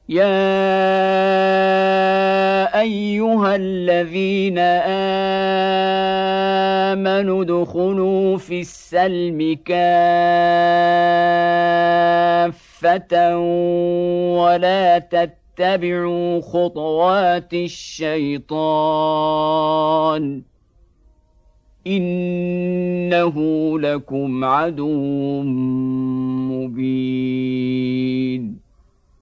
يا أيها الذين آمنوا ادخلوا في السلم كافة ولا تتبعوا خطوات الشيطان إنه لكم عدو مبين